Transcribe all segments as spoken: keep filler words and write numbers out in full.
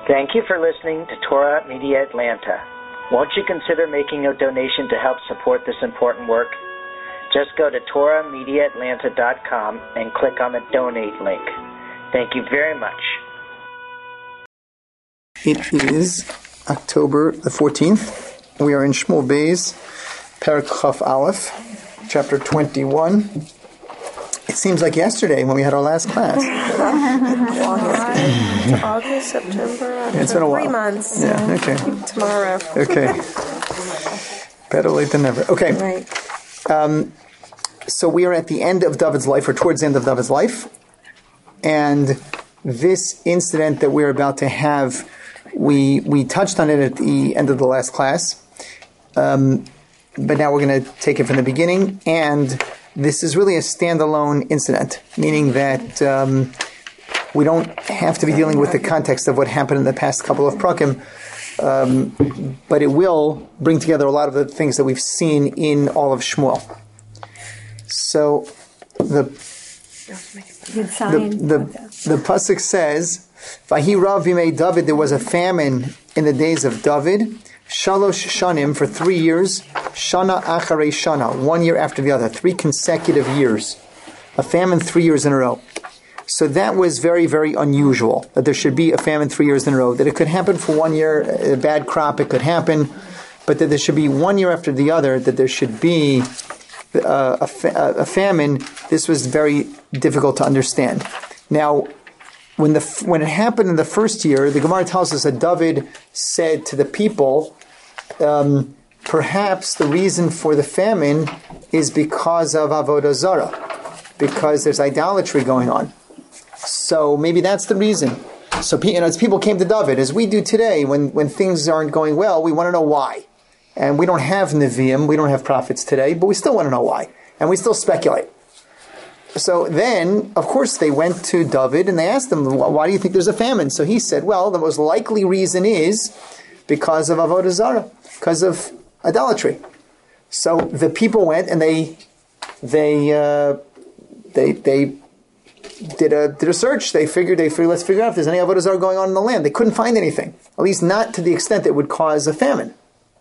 Thank you for listening to Torah Media Atlanta. Won't you consider making a donation to help support this important work? Just go to torah media atlanta dot com and click on the donate link. Thank you very much. It is October the fourteenth. We are in Shmuel Beis, Perek Chaf Aleph, chapter twenty-one. It seems like yesterday when we had our last class. August, August, September, October. It's been a while. Three months. Yeah, okay. Tomorrow. Okay. Better late than never. Okay. Right. Um, so we are at the end of David's life, or towards the end of David's life. And this incident that we're about to have, we we touched on it at the end of the last class. Um, but now we're going to take it from the beginning. And this is really a standalone incident, meaning that um, we don't have to be dealing with the context of what happened in the past couple of prakim, um, but it will bring together a lot of the things that we've seen in all of Shmuel. So the the the, the pasuk says, "Vahi rav b'mei David." There was a famine in the days of David. Shalosh shanim, for three years. Shana acharei shana, one year after the other, three consecutive years. A famine three years in a row. So that was very, very unusual, that there should be a famine three years in a row. That it could happen for one year, a bad crop, it could happen, but that there should be one year after the other, that there should be uh, a, fa- a famine. This was very difficult to understand. Now, when the when it happened in the first year, the Gemara tells us that David said to the people, um, perhaps the reason for the famine is because of Avodah Zarah, because there's idolatry going on. So maybe that's the reason. So you know, as people came to David, as we do today, when, when things aren't going well, we want to know why. And we don't have Nevi'im, we don't have prophets today, but we still want to know why. And we still speculate. So then, of course, they went to David and they asked him, why do you think there's a famine? So he said, well, the most likely reason is because of Avodah Zarah, because of idolatry. So the people went and they they uh, they they did a did a search. They figured they figured let's figure out if there's any Avodah Zarah going on in the land. They couldn't find anything, at least not to the extent that would cause a famine.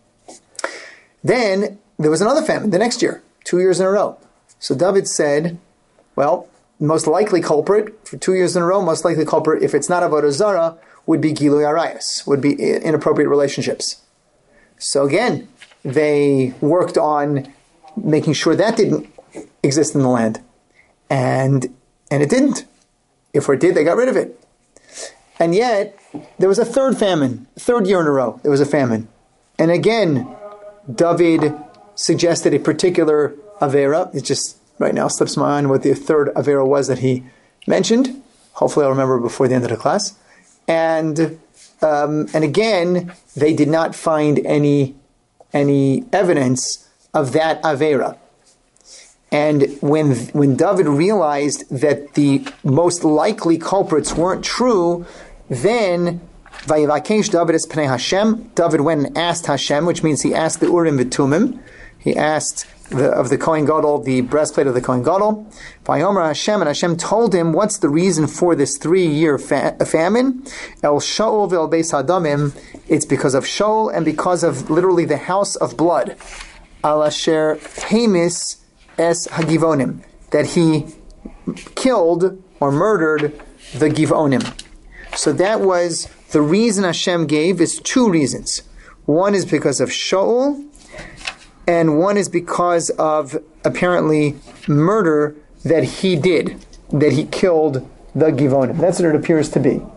Then there was another famine the next year, two years in a row. So David said, well, most likely culprit for two years in a row, most likely culprit, if it's not Avodah Zarah, would be Gilui Arayos, would be inappropriate relationships. So again, they worked on making sure that didn't exist in the land. And and it didn't. If it did, they got rid of it. And yet, there was a third famine, third year in a row, there was a famine. And again, David suggested a particular Avera. It just right now slips my mind what the third Avera was that he mentioned. Hopefully I'll remember before the end of the class. And um, and again, they did not find any any evidence of that Avera. And when when David realized that the most likely culprits weren't true, then Vayivakesh David es Pnei Hashem. David went and asked Hashem, which means he asked the Urim v'Tumim. He asked the, of the Kohen Gadol, the breastplate of the Kohen Gadol. Vayomer Hashem, and Hashem told him, what's the reason for this three-year fa- famine? El Shaul ve'el Beis Hadamim. It's because of Shaul and because of literally the house of blood. Al asher Hamis es Hagivonim. That he killed or murdered the Givonim. So that was the reason Hashem gave, is two reasons. One is because of Shaul, and one is because of, apparently, murder that he did, that he killed the Givonim. That's what it appears to be.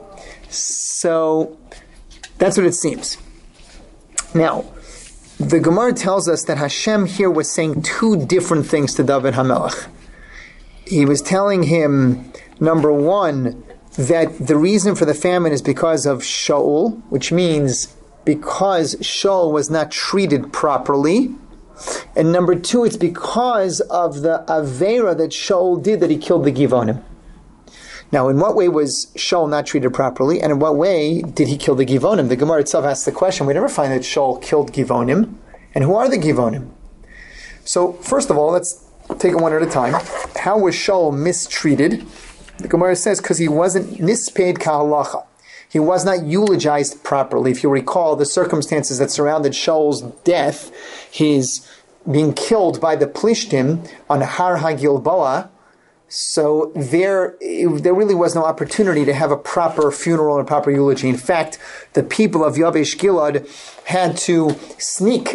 So, that's what it seems. Now, the Gemara tells us that Hashem here was saying two different things to David HaMelech. He was telling him, number one, that the reason for the famine is because of Shaul, which means because Shaul was not treated properly. And number two, it's because of the Avera that Shaul did, that he killed the Givonim. Now, in what way was Shaul not treated properly, and in what way did he kill the Givonim? The Gemara itself asks the question. We never find that Shaul killed Givonim. And who are the Givonim? So, first of all, let's take it one at a time. How was Shaul mistreated? The Gemara says, because he wasn't nisped kahalacha. he was not eulogized properly. If you recall, the circumstances that surrounded Shaul's death, his being killed by the Plishtim on Har HaGilboa, so there, there really was no opportunity to have a proper funeral and proper eulogy. In fact, the people of Yavesh Gilad had to sneak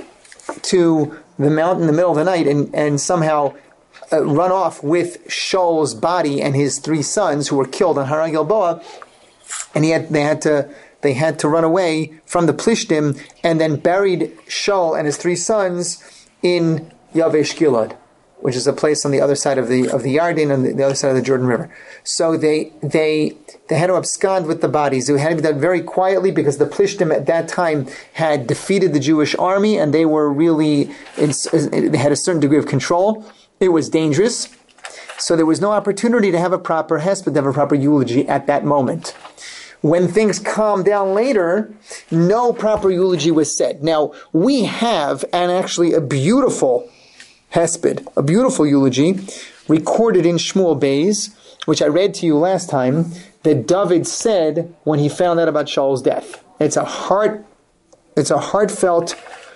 to the mountain in the middle of the night and, and somehow uh, run off with Shaul's body and his three sons who were killed on Har HaGilboa, and he had, they had to they had to run away from the Plishtim and then buried Shaul and his three sons in Yavesh Gilad, which is a place on the other side of the of the Yarden and the, the other side of the Jordan River. So they they they had to abscond with the bodies. It had to be done very quietly because the Plishtim at that time had defeated the Jewish army and they were really in, they had a certain degree of control. It was dangerous, so there was no opportunity to have a proper hesped, to have a proper eulogy at that moment. When things calmed down later, no proper eulogy was said. Now we have and actually a beautiful hesped, a beautiful eulogy, recorded in Shmuel Beis, which I read to you last time, that David said when he found out about Shaul's death. It's a heart, it's a heartfelt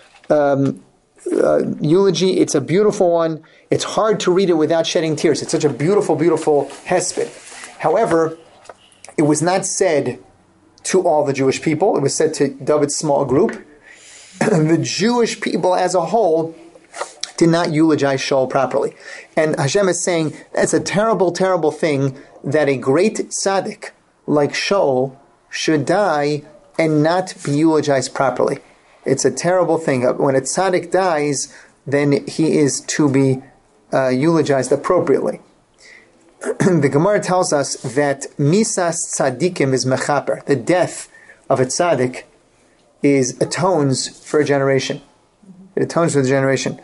um, uh, eulogy. It's a beautiful one. It's hard to read it without shedding tears. It's such a beautiful, beautiful hesped. However, it was not said to all the Jewish people. It was said to David's small group. The Jewish people as a whole did not eulogize Shaul properly. And Hashem is saying, that's a terrible, terrible thing that a great tzaddik like Shaul should die and not be eulogized properly. It's a terrible thing. When a tzaddik dies, then he is to be uh, eulogized appropriately. The Gemara tells us that misas tzaddikim is mechaper. The death of a tzaddik is atones for a generation. It atones for the generation.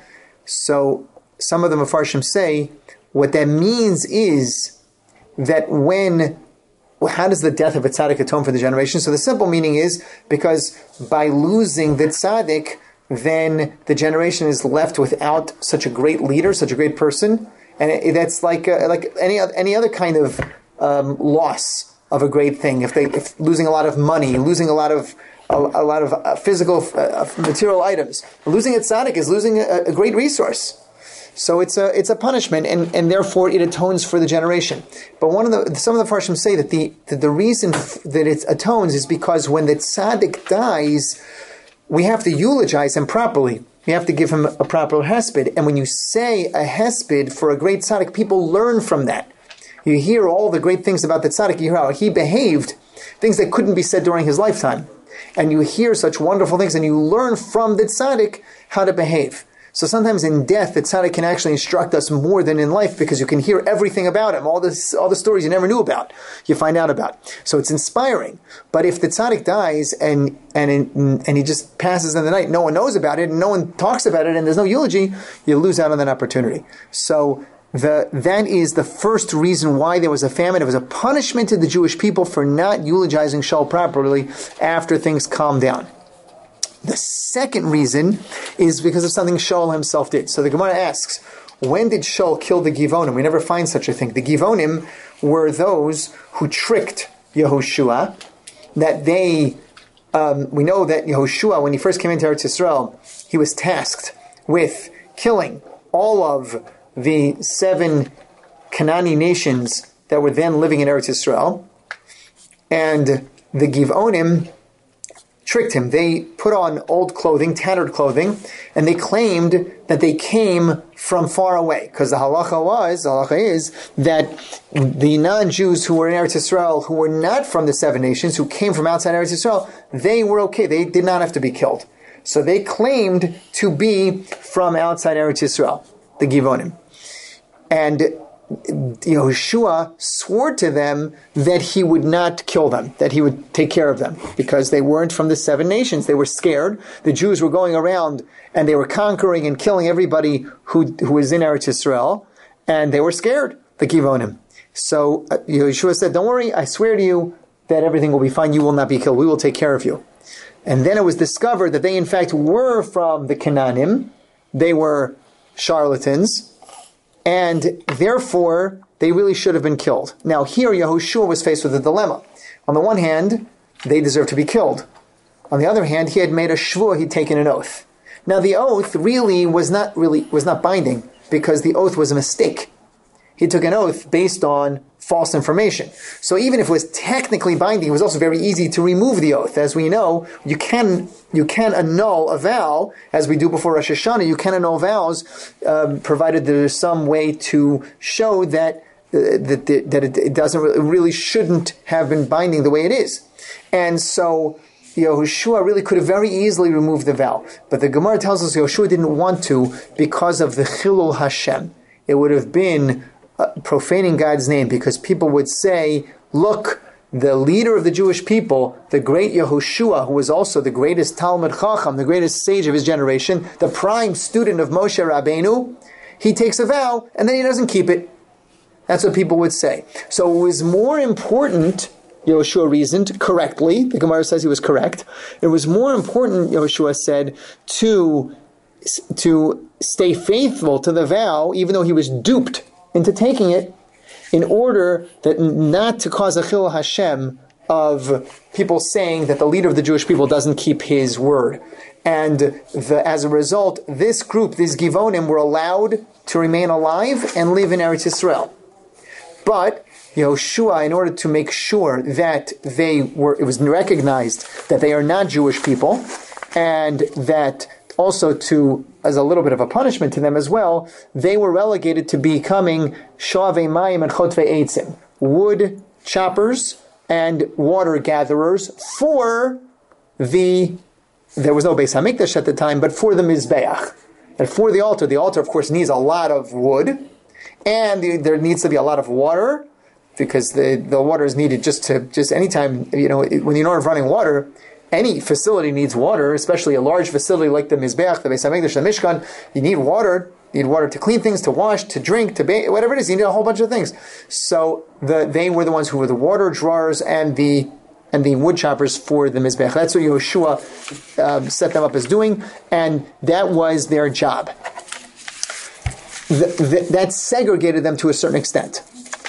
So some of the Mefarshim say what that means is that when, how does the death of a tzaddik atone for the generation? So the simple meaning is because by losing the tzaddik, then the generation is left without such a great leader, such a great person, and it, that's like uh, like any any other kind of um, loss of a great thing. If they if losing a lot of money, losing a lot of A, a lot of uh, physical, uh, material items. Losing a tzaddik is losing a, a great resource. So it's a it's a punishment, and, and therefore it atones for the generation. But one of the some of the Farshim say that the that the reason f- that it atones is because when the tzaddik dies, we have to eulogize him properly. We have to give him a proper hesped. And when you say a hesped for a great tzaddik, people learn from that. You hear all the great things about the tzaddik. You hear how he behaved, things that couldn't be said during his lifetime. And you hear such wonderful things, and you learn from the tzaddik how to behave. So sometimes in death, the tzaddik can actually instruct us more than in life, because you can hear everything about him, all this, all the stories you never knew about, you find out about. So it's inspiring. But if the tzaddik dies and and and he just passes in the night, no one knows about it, and no one talks about it, and there's no eulogy, you lose out on that opportunity. So the that is the first reason why there was a famine. It was a punishment to the Jewish people for not eulogizing Shaul properly after things calmed down. The second reason is because of something Shaul himself did. So the Gemara asks, when did Shaul kill the Givonim? We never find such a thing. The Givonim were those who tricked Yehoshua, that they, um, we know that Yehoshua, when he first came into Eretz Yisrael, he was tasked with killing all of the seven Canaanite nations that were then living in Eretz Yisrael. And the Givonim tricked him. They put on old clothing, tattered clothing, and they claimed that they came from far away. Because the halacha was, the halacha is, that the non-Jews who were in Eretz Yisrael, who were not from the seven nations, who came from outside Eretz Yisrael, they were okay. They did not have to be killed. So they claimed to be from outside Eretz Yisrael, the Givonim. And Yehoshua swore to them that he would not kill them, that he would take care of them, because they weren't from the seven nations. They were scared. The Jews were going around and they were conquering and killing everybody who who was in Eretz Yisrael, and they were scared, the Givonim. So uh, Yehoshua said, don't worry, I swear to you that everything will be fine. You will not be killed. We will take care of you. And then it was discovered that they in fact were from the Canaanim. They were charlatans, and therefore they really should have been killed. Now here Yehoshua was faced with a dilemma. On the one hand, they deserve to be killed. On the other hand, he had made a shvua, he'd taken an oath. Now the oath really was not really was not binding because the oath was a mistake. He took an oath based on false information. So even if it was technically binding, it was also very easy to remove the oath. As we know, you can you can annul a vow, as we do before Rosh Hashanah. You can annul vows, um, provided there is some way to show that uh, that that it, it doesn't really, it really shouldn't have been binding the way it is. And so Yehoshua really could have very easily removed the vow, but the Gemara tells us Yehoshua didn't want to because of the Chilul Hashem. It would have been uh, profaning God's name, because people would say, look, the leader of the Jewish people, the great Yehoshua, who was also the greatest Talmud Chacham, the greatest sage of his generation, the prime student of Moshe Rabbeinu, he takes a vow and then he doesn't keep it. That's what people would say. So it was more important, Yehoshua reasoned correctly, the Gemara says he was correct, it was more important, Yehoshua said, to, to stay faithful to the vow, even though he was duped into taking it, in order that not to cause a chilul Hashem of people saying that the leader of the Jewish people doesn't keep his word. And the, as a result, this group, these Givonim, were allowed to remain alive and live in Eretz Yisrael. But Yehoshua, in order to make sure that they were, it was recognized that they are not Jewish people, and that also to, as a little bit of a punishment to them as well, they were relegated to becoming Shoavei Mayim and Chotvei Eitzim, wood choppers and water gatherers for the, there was no Beis HaMikdash at the time, but for the Mizbeach. And for the altar, the altar of course needs a lot of wood, and the, there needs to be a lot of water, because the, the water is needed just to, just anytime, you know, when you don't have running water, any facility needs water, especially a large facility like the Mizbeach, the Beis HaMikdash, the Mishkan. You need water. You need water to clean things, to wash, to drink, to bathe, whatever it is. You need a whole bunch of things. So the, they were the ones who were the water drawers and the and the wood choppers for the Mizbeach. That's what Yehoshua um, set them up as doing, and that was their job. The, the, that segregated them to a certain extent.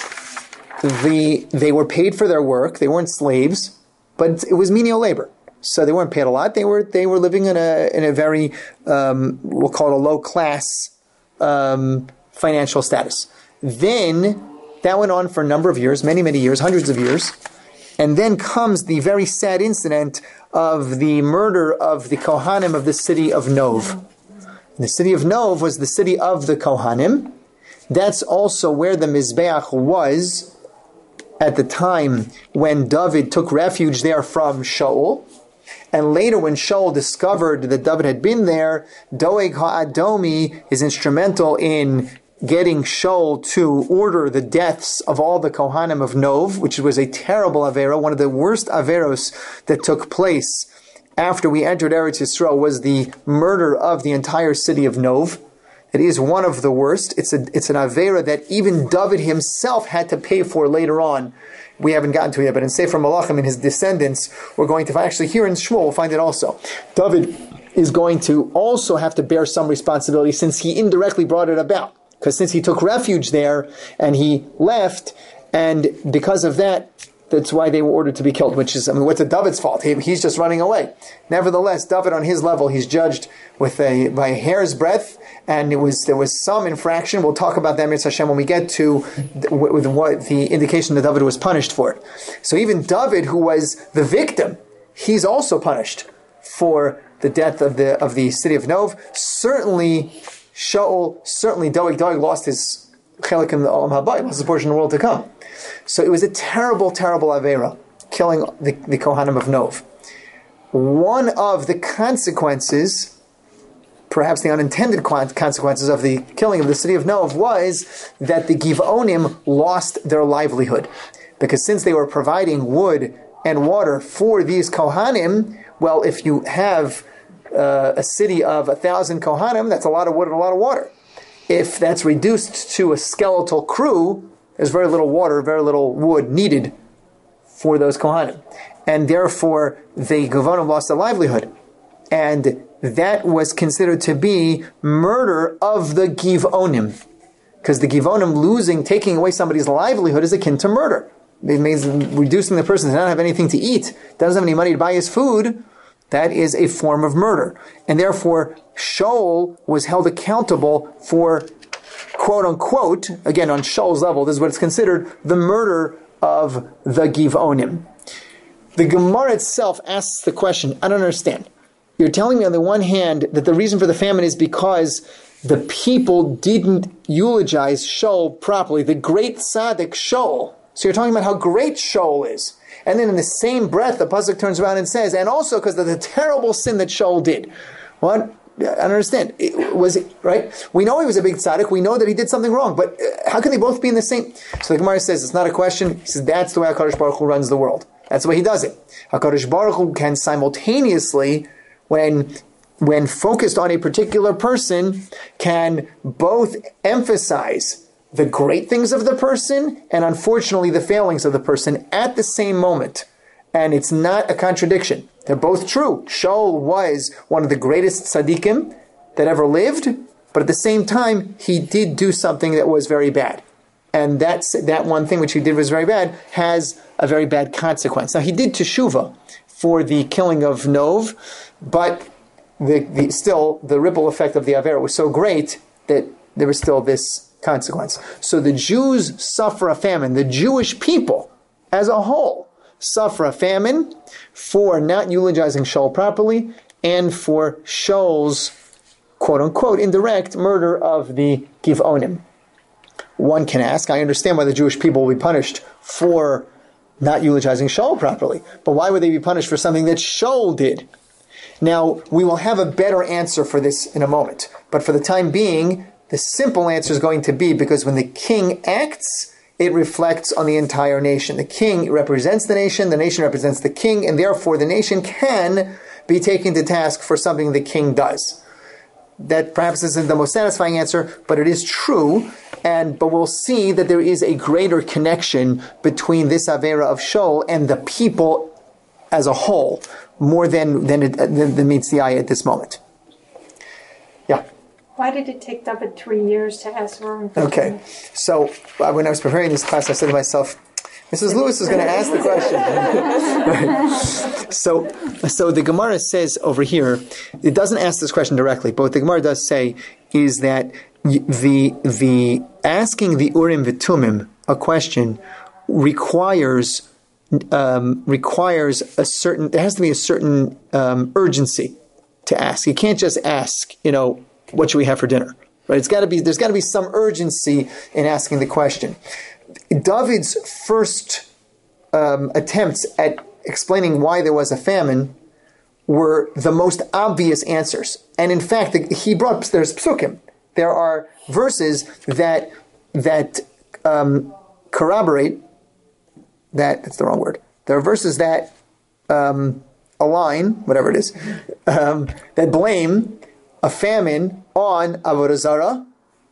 The they were paid for their work. They weren't slaves, but it was menial labor. So they weren't paid a lot. They were they were living in a in a very um, we'll call it a low class um, financial status. Then that went on for a number of years, many many years, hundreds of years, and then comes the very sad incident of the murder of the Kohanim of the city of Nov. And the city of Nov was the city of the Kohanim. That's also where the Mizbeach was at the time when David took refuge there from Shaul. And later when Shaul discovered that David had been there, Doeg HaAdomi is instrumental in getting Shaul to order the deaths of all the Kohanim of Nov, which was a terrible Avera. One of the worst Averos that took place after we entered Eretz Yisrael was the murder of the entire city of Nov. It is one of the worst. It's a it's an Avera that even David himself had to pay for later on. We haven't gotten to it yet, but in Sefer Malachim and his descendants, we're going to find, actually here in Shmuel, we'll find it also. David is going to also have to bear some responsibility since he indirectly brought it about. Because since he took refuge there and he left, and because of that, that's why they were ordered to be killed, which is, I mean, what's David's fault? He, he's just running away. Nevertheless, David on his level, he's judged with a, by a hair's breadth, and it was, there was some infraction. We'll talk about that, Mitzvah Hashem, when we get to the, with what the indication that David was punished for it. So even David, who was the victim, he's also punished for the death of the, of the city of Nov. Certainly, Shaul, certainly Doeg, Doeg lost his chelik in the Olam Haba, lost his portion in the world to come. So it was a terrible, terrible Avera, killing the, the Kohanim of Nov. One of the consequences, perhaps the unintended consequences of the killing of the city of Nov, was that the Givonim lost their livelihood. Because since they were providing wood and water for these Kohanim, well, if you have uh, a city of a thousand Kohanim, that's a lot of wood and a lot of water. If that's reduced to a skeletal crew, there's very little water, very little wood needed for those Kohanim. And therefore, the Givonim lost their livelihood. And that was considered to be murder of the Givonim. Because the Givonim losing, taking away somebody's livelihood is akin to murder. it means reducing the person to not have anything to eat, doesn't have any money to buy his food, that is a form of murder. And therefore, Shaul was held accountable for, quote unquote, again on Shaul's level, this is what it's considered, the murder of the Givonim. The Gemara itself asks the question, I don't understand. You're telling me on the one hand that the reason for the famine is because the people didn't eulogize Shaul properly, the great tzaddik Shaul. So you're talking about how great Shaul is. And then in the same breath, the pasuk turns around and says, and also because of the terrible sin that Shaul did. What? I don't understand. It, was it, right? We know he was a big tzaddik. We know that he did something wrong. But how can they both be in the same? So the Gemara says, it's not a question. He says, that's the way HaKadosh Baruch Hu runs the world. That's the way he does it. HaKadosh Baruch Hu can simultaneously, when when focused on a particular person, can both emphasize the great things of the person and unfortunately the failings of the person at the same moment. And it's not a contradiction. They're both true. Shaul was one of the greatest tzaddikim that ever lived, but at the same time, he did do something that was very bad. And that's, that one thing which he did was very bad has a very bad consequence. Now, he did teshuvah for the killing of Nov, but the, the, still, the ripple effect of the Avera was so great that there was still this consequence. So the Jews suffer a famine. The Jewish people as a whole suffer a famine for not eulogizing Shaul properly and for Shaul's, quote-unquote, indirect murder of the Givonim. One can ask, I understand why the Jewish people will be punished for not eulogizing Shaul properly, but why would they be punished for something that Shaul did? Now, we will have a better answer for this in a moment, but for the time being, the simple answer is going to be because when the king acts, it reflects on the entire nation. The king represents the nation, the nation represents the king, and therefore the nation can be taken to task for something the king does. That perhaps isn't the most satisfying answer, but it is true, and but we'll see that there is a greater connection between this Avera of Shaul and the people as a whole, more than, than, it, than, than meets the eye at this moment. Yeah? Why did it take David three years to ask Aaron? Okay, so uh, when I was preparing this class, I said to myself, Missus Lewis is going to ask the question. so, so the Gemara says over here, it doesn't ask this question directly, but what the Gemara does say is that the the asking the Urim V'Tumim a question requires um, requires a certain. There has to be a certain um, urgency to ask. You can't just ask, you know, what should we have for dinner? Right? It's got to be. There's got to be some urgency in asking the question. David's first um, attempts at explaining why there was a famine were the most obvious answers, and in fact, the, he brought there's psukim. There are verses that that um, corroborate that. That's the wrong word. There are verses that um, align, whatever it is, um, that blame a famine on Avodah Zarah,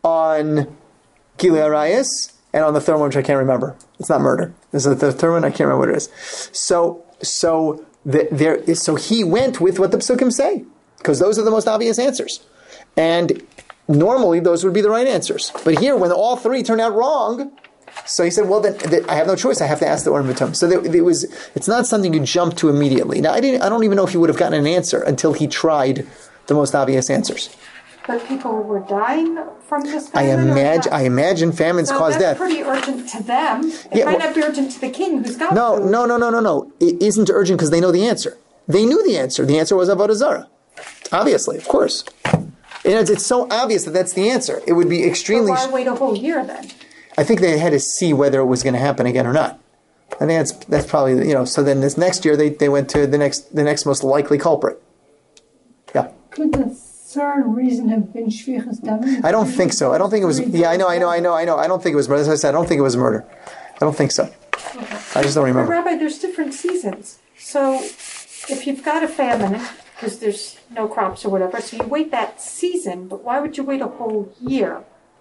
on Gilui Arayos, and on the third one, which I can't remember. It's not murder. This is the third one. I can't remember what it is. So, so the, there is. So he went with what the psukim say, because those are the most obvious answers, and normally those would be the right answers. But here, when all three turn out wrong, so he said, "Well, then, then I have no choice. I have to ask the Urim V'Tumim." So there, it was. It's not something you jump to immediately. Now, I didn't. I don't even know if he would have gotten an answer until he tried the most obvious answers. But people were dying from this I famine? imagine. I imagine famines so cause that's death. pretty urgent to them. It Yeah, might well, not be urgent to the king who's got No, food. no, no, no, no, no. It isn't urgent because they know the answer. They knew the answer. The answer was Avodah Zarah. Obviously, of course. And it's, it's so obvious that that's the answer. It would be extremely. But why wait a whole year then? I think they had to see whether it was going to happen again or not. I think that's that's probably, you know. So then this next year they, they went to the next the next most likely culprit. Yeah. Could the third reason have been Shvichas Damim? I don't think so. I don't think it was. Yeah, I know, I know, I know, I know. I don't think it was. But as I said, I don't think it was murder. I don't think so. Okay. I just don't But remember. Rabbi, there's different seasons. So if you've got a famine, because there's no crops or whatever, so you wait that season, but why would you wait a whole year?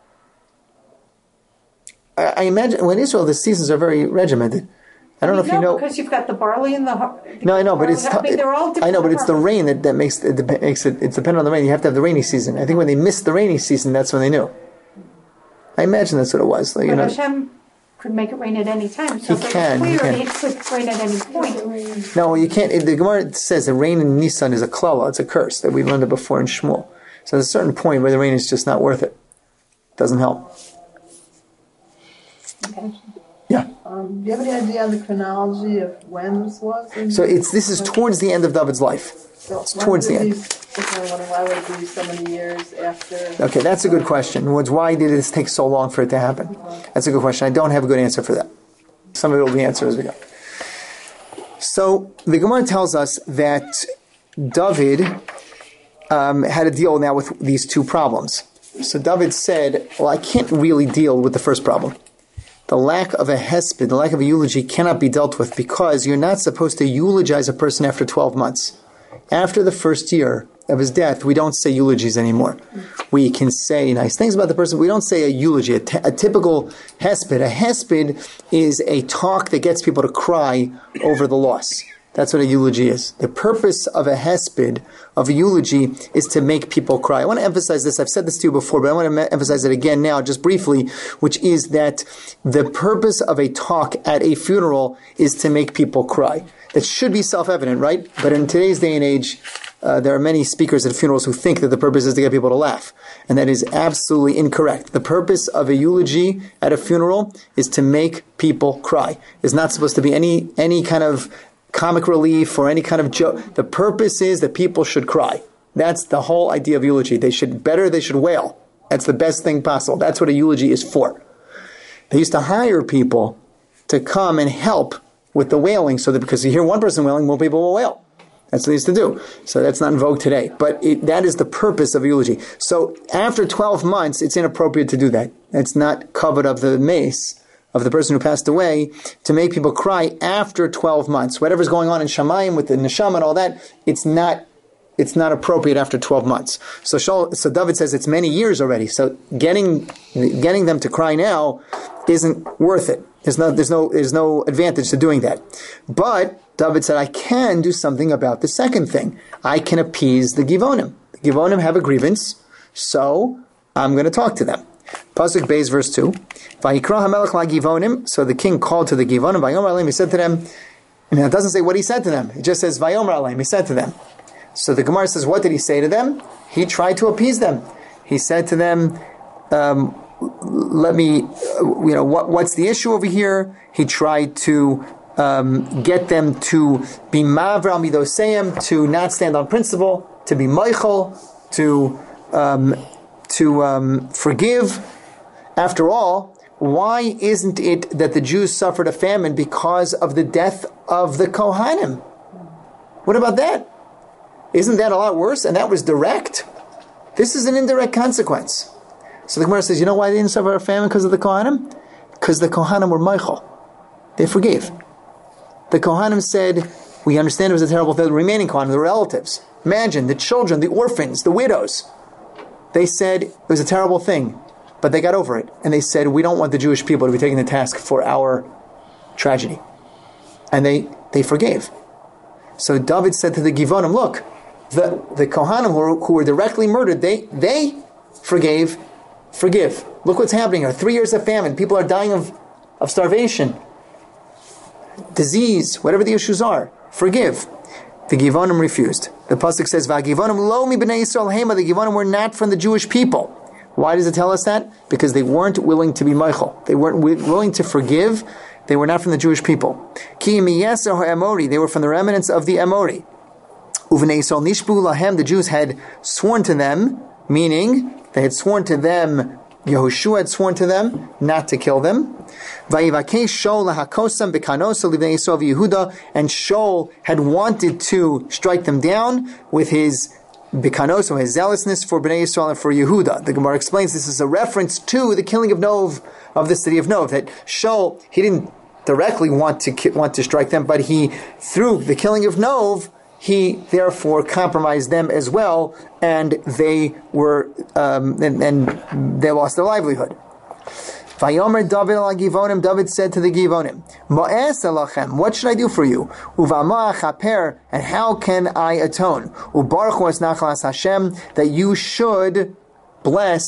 I, I imagine when Israel, the seasons are very regimented. I don't know if you know. because you've got the barley and the. the No, I know, but it's. I mean, they're all I know, but it's the different rain that, that makes it, dep- makes it. It's dependent on the rain. You have to have the rainy season. I think when they missed the rainy season, that's when they knew. I imagine that's what it was. Like, you But know, Hashem could make it rain at any time. So He if it can, was he clear, can. it could rain at any point. No, you can't. The Gemara says the rain in Nisan is a klala, it's a curse that we learned it before in Shmuel. So there's a certain point where the rain is just not worth it. Doesn't help. Okay. Yeah. Um, do you have any idea on the chronology of when this was? So it's this is towards the end of David's life. So It's why towards would the it end. be- okay, I'm wondering why would it be so many years after? Okay, that's a good question. What's why did this take so long for it to happen? That's a good question. I don't have a good answer for that. Some of it will be answered as we go. So the Gemara tells us that David um, had to deal now with these two problems. So David said, well, I can't really deal with the first problem. The lack of a hesped, the lack of a eulogy cannot be dealt with because you're not supposed to eulogize a person after twelve months. After the first year of his death, we don't say eulogies anymore. We can say nice things about the person. We don't say a eulogy, a, t- a typical hesped. A hesped is a talk that gets people to cry over the loss. That's what a eulogy is. The purpose of a hesped, of a eulogy, is to make people cry. I want to emphasize this. I've said this to you before, but I want to me- emphasize it again now, just briefly, which is that the purpose of a talk at a funeral is to make people cry. That should be self-evident, right? But in today's day and age, uh, there are many speakers at funerals who think that the purpose is to get people to laugh. And that is absolutely incorrect. The purpose of a eulogy at a funeral is to make people cry. It's not supposed to be any any kind of comic relief or any kind of joke. The purpose is that people should cry. That's the whole idea of eulogy. They should, better, they should wail. That's the best thing possible. That's what a eulogy is for. They used to hire people to come and help with the wailing, so that because you hear one person wailing, more people will wail. That's what they used to do. So that's not in vogue today. But it, that is the purpose of eulogy. So after twelve months, it's inappropriate to do that. It's not covered of the mace of the person who passed away, to make people cry after twelve months. Whatever's going on in Shamayim with the neshama and all that, it's not it's not appropriate after twelve months. So so David says it's many years already. So getting getting them to cry now isn't worth it. There's no there's no there's no advantage to doing that. But David said, I can do something about the second thing. I can appease the Givonim. The Givonim have a grievance, so I'm going to talk to them. Pasuk Beis, verse two. Vayikra hamelech laGivonim. So the king called to the Givonim. Vayomer aleim. He said to them. I mean, it doesn't say what he said to them. It just says Vayomer aleim. He said to them. So the Gemara says, what did he say to them? He tried to appease them. He said to them, um, "Let me, you know, what, what's the issue over here?" He tried to um, get them to be mavra al midoseim, to not stand on principle, to be meichel, to um, to um, forgive. After all, why isn't it that the Jews suffered a famine because of the death of the Kohanim? What about that? Isn't that a lot worse? And that was direct. This is an indirect consequence. So the Gemara says, you know why they didn't suffer a famine because of the Kohanim? Because the Kohanim were meichel. They forgave. The Kohanim said, we understand it was a terrible thing. The remaining Kohanim, the relatives. Imagine, the children, the orphans, the widows. They said it was a terrible thing, but they got over it. And they said, we don't want the Jewish people to be taking the task for our tragedy. And they, they forgave. So David said to the Givonim, look, the, the Kohanim who were, who were directly murdered, they, they forgave, forgive. Look what's happening here. Three years of famine. People are dying of, of starvation, disease, whatever the issues are. Forgive. The Givonim refused. The pasuk says, "Va'givonim lo mi bnei Yisrael hema." The Givonim were not from the Jewish people. Why does it tell us that? Because they weren't willing to be meichel. They weren't wi- willing to forgive. They were not from the Jewish people. Ki miyeser ha'emori. They were from the remnants of the Emori. Uvnei Yisrael nishbu lahem. The Jews had sworn to them, meaning they had sworn to them. Yehoshua had sworn to them not to kill them. Vayivakesh Shaul lahakosam b'kanosa livnei Yisrael v'Yehuda, and Shaul had wanted to strike them down with his b'kanosa, his zealousness for Bnei Yisrael and for Yehuda. The Gemara explains this is a reference to the killing of Nov, of the city of Nov. That Shaul, he didn't directly want to ki- want to strike them, but he, through the killing of Nov, he therefore compromised them as well, and they were um, and, and they lost their livelihood. Vayomer David al Givonim. David said to the Givonim, Ma'as alachem. What should I do for you? Uvama chaper. And how can I atone? Ubaruch was nachlas Hashem. That you should bless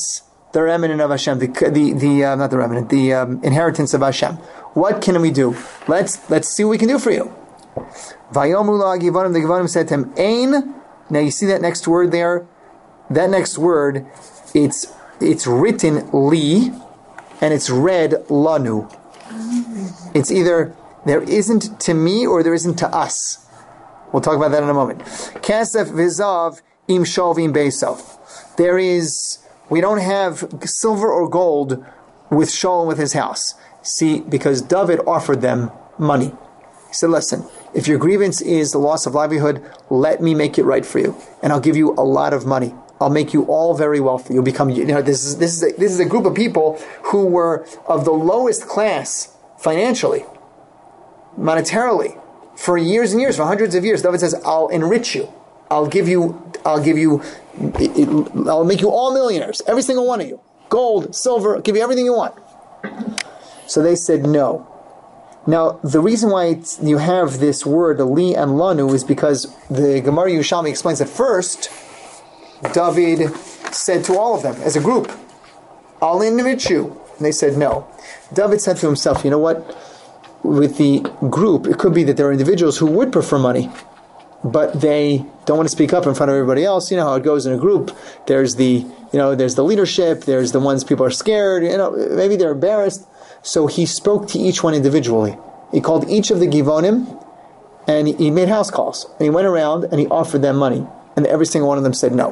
the remnant of Hashem, the the, the uh, not the remnant, the um, inheritance of Hashem. What can we do? Let's let's see what we can do for you. Vayomu la Givonim, the Givonim said to him, Ein. Now you see that next word there? That next word, it's it's written li, and it's read lanu. It's either there isn't to me or there isn't to us. We'll talk about that in a moment. Kasef vizav im shol v'im beisov. There is, we don't have silver or gold with Shaul and with his house. See, because David offered them money. He said, listen, if your grievance is the loss of livelihood, let me make it right for you. And I'll give you a lot of money. I'll make you all very wealthy. You'll become, you know, this is, this is, a, this is a group of people who were of the lowest class financially, monetarily, for years and years, for hundreds of years. David says, I'll enrich you. I'll give you, I'll give you, I'll make you all millionaires. Every single one of you. Gold, silver, I'll give you everything you want. So they said no. Now, the reason why it's, you have this word, li and lanu, is because the Gemara Yerushalmi explains that first, David said to all of them, as a group, I'll enrich you. And they said no. David said to himself, you know what? With the group, it could be that there are individuals who would prefer money, but they don't want to speak up in front of everybody else. You know how it goes in a group. There's the, you know, there's the leadership, there's the ones people are scared, you know, maybe they're embarrassed. So he spoke to each one individually. He called each of the Givonim, and he, he made house calls. And he went around and he offered them money. And every single one of them said no.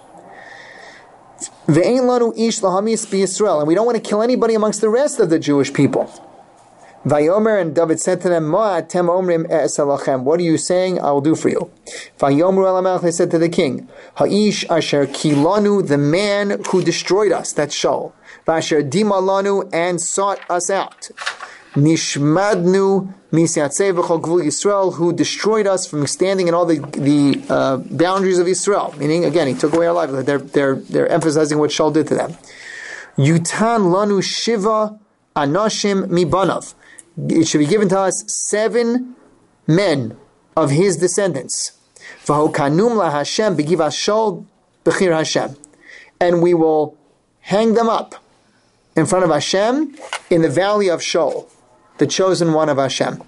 Ve'ein lanu ish lahamis b'Yisrael. And we don't want to kill anybody amongst the rest of the Jewish people. Vayomer, and David said to them, Ma'atem omrim e'esalachem. What are you saying? I will do for you. Vayomru elamelech, they said to the king, Ha'ish asher kilanu, the man who destroyed us, that's Shaul. V'asher dima lanu, and sought us out. Nishmadnu misyatzei v'chol gvul Yisrael, who destroyed us from standing in all the the uh, boundaries of Israel. Meaning, again, he took away our livelihood. They're they're they're emphasizing what Shaul did to them. Yutan lanu shiva anashim mibanav. It should be given to us seven men of his descendants. V'hokanum la Hashem b'givas Shaul b'chir Hashem, and we will hang them up in front of Hashem in the valley of Shaul, the chosen one of Hashem.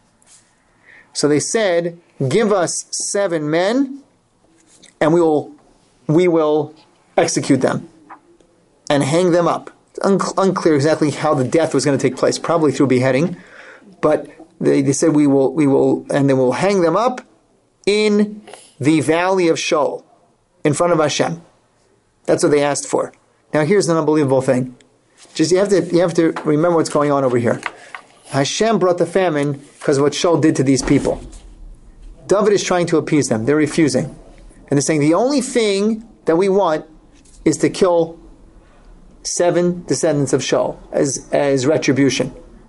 So they said, give us seven men, and we will we will execute them and hang them up. It's un- unclear exactly how the death was going to take place, probably through beheading, but they, they said we will we will and then we'll hang them up in the valley of Shaul, in front of Hashem. That's what they asked for. Now here's an unbelievable thing. Just you have to you have to remember what's going on over here. Hashem brought the famine because of what Shaul did to these people. David is trying to appease them. They're refusing. And they're saying the only thing that we want is to kill seven descendants of Shaul as as retribution.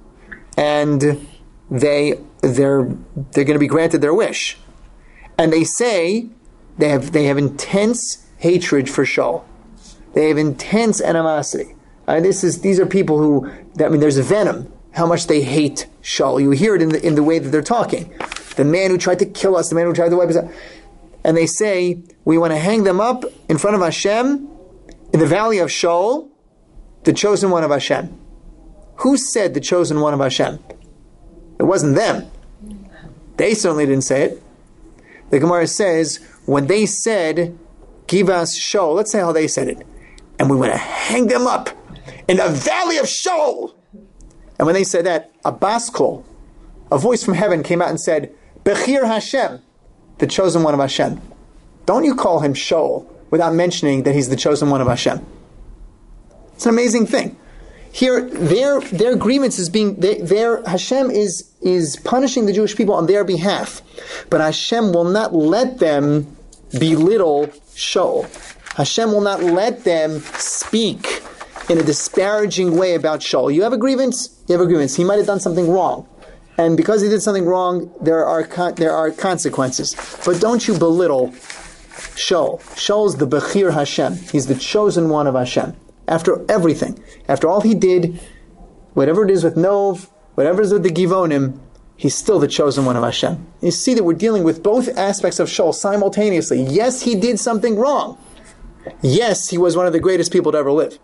And they they're they're going to be granted their wish. And they say they have they have intense hatred for Shaul. They have intense animosity. And this is these are people who I mean there's a venom. How much they hate Shaul. You hear it in the in the way that they're talking. The man who tried to kill us, the man who tried to wipe us out. And they say, we want to hang them up in front of Hashem in the valley of Shaul, the chosen one of Hashem. Who said the chosen one of Hashem? It wasn't them. They certainly didn't say it. The Gemara says, when they said, give us Shaul, let's say how they said it, and we want to hang them up in the valley of Shaul. And when they said that, a baskol, a voice from heaven came out and said, Bechir Hashem, the chosen one of Hashem. Don't you call him Shaul without mentioning that he's the chosen one of Hashem. It's an amazing thing. Here, their their grievance is being, they, their Hashem is is punishing the Jewish people on their behalf. But Hashem will not let them belittle Shaul. Hashem will not let them speak in a disparaging way about Shaul. You have a grievance? You have a grievance. He might have done something wrong. And because he did something wrong, there are con- there are consequences. But don't you belittle Shaul. Shaul's the Bechir Hashem. He's the chosen one of Hashem. After everything, after all he did, whatever it is with Nov, whatever it is with the Givonim, he's still the chosen one of Hashem. You see that we're dealing with both aspects of Shaul simultaneously. Yes, he did something wrong. Yes, he was one of the greatest people to ever live.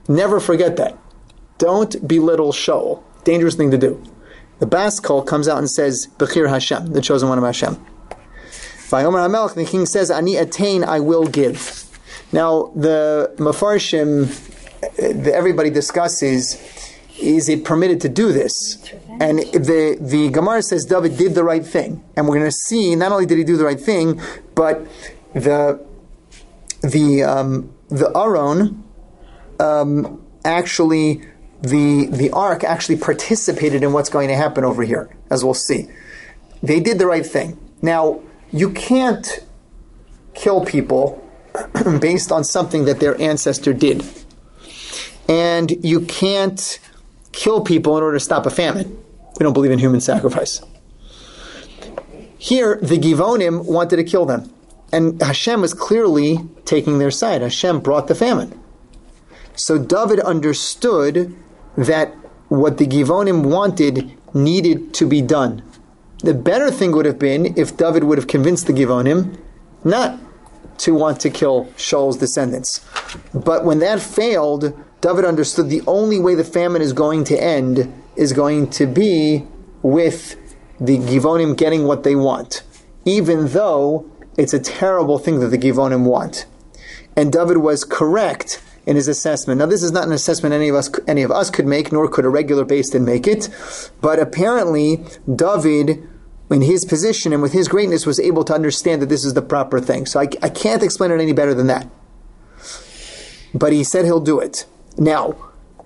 Never forget that. Don't belittle Shaul. Dangerous thing to do. The Bas Kol comes out and says, Bechir Hashem, the chosen one of Hashem. Vayomer HaMelech, the king says, Ani attain, I will give. Now, the Mefarshim, everybody discusses, is it permitted to do this? And the, the Gemara says David did the right thing. And we're going to see, not only did he do the right thing, but the the um, the Aron um, actually, the the ark actually participated in what's going to happen over here, as we'll see. They did the right thing. Now, you can't kill people based on something that their ancestor did. And you can't kill people in order to stop a famine. We don't believe in human sacrifice. Here, the Givonim wanted to kill them. And Hashem was clearly taking their side. Hashem brought the famine. So David understood that what the Givonim wanted needed to be done. The better thing would have been if David would have convinced the Givonim not to want to kill Shaul's descendants. But when that failed, David understood the only way the famine is going to end is going to be with the Givonim getting what they want, even though it's a terrible thing that the Givonim want. And David was correct in his assessment. Now, this is not an assessment any of us any of us could make, nor could a regular Beis Din make it. But apparently, David, in his position and with his greatness, was able to understand that this is the proper thing. So I, I can't explain it any better than that. But he said he'll do it. Now,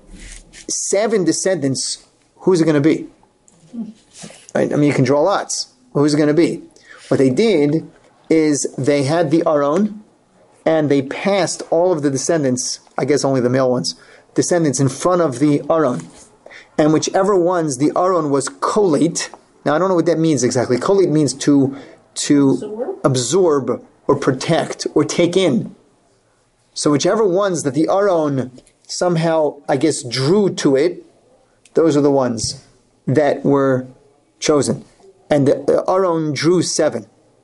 seven descendants, who's it going to be? Right? I mean, you can draw lots. Who's it going to be? What they did is they had the Aron, and they passed all of the descendants, I guess only the male ones, descendants in front of the Aron. And whichever ones the Aron was collate. Now, I don't know what that means exactly. Collate means to, to absorb? absorb or protect or take in. So whichever ones that the Aron somehow, I guess, drew to it, those are the ones that were chosen. And the Aron drew seven.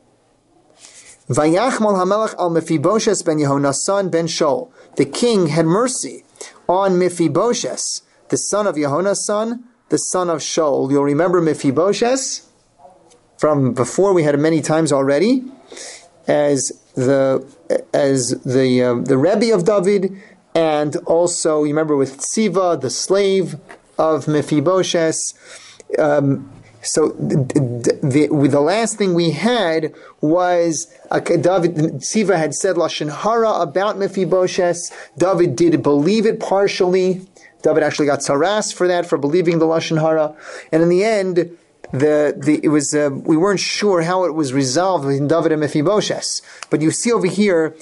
Vayachmal HaMelech al Mephibosheth ben Yehonasan ben Shaul. The king had mercy on Mephibosheth, the son of Yehonasan, the son of Shaul. You'll remember Mephibosheth from before. We had it many times already as the as the um, the Rebbe of David, and also you remember with Tziva, the slave of Mephibosheth. Um, so the, the, the last thing we had was uh, David. Tziva had said lashon hara about Mephibosheth. David did believe it partially. David actually got saras for that, for believing the lashon hara, and in the end, the the it was uh, we weren't sure how it was resolved between David and Mephibosheth. But you see over here,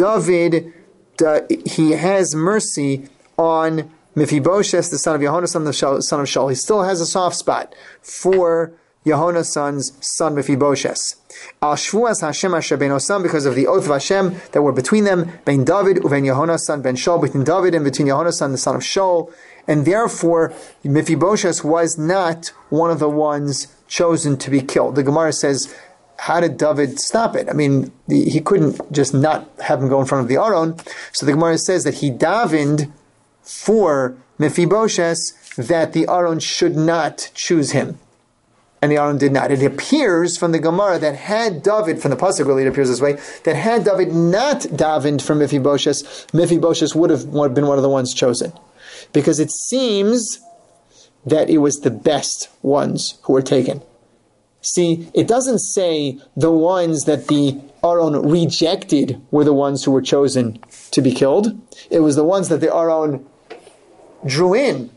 David uh, he has mercy on Mephibosheth, the son of Yehonasan, the son of Shaul. He still has a soft spot for Yehonasan's son Mephibosheth. Al shvuas Hashem asher beinosam, because of the oath of Hashem that were between them, ben David uven Yehonasan ben Shaul, between David and between Yehonasan the son of Shaul, and therefore Mephibosheth was not one of the ones chosen to be killed. The Gemara says, how did David stop it? I mean, the, he couldn't just not have him go in front of the Aron. So the Gemara says that he davened for Mephibosheth that the Aron should not choose him. And the Aron did not. It appears from the Gemara that had David, from the Pasuk really it appears this way, that had David not davened for Mephibosheth, Mephibosheth would have been one of the ones chosen. Because it seems that it was the best ones who were taken. See, it doesn't say the ones that the Aron rejected were the ones who were chosen to be killed. It was the ones that the Aron drew in,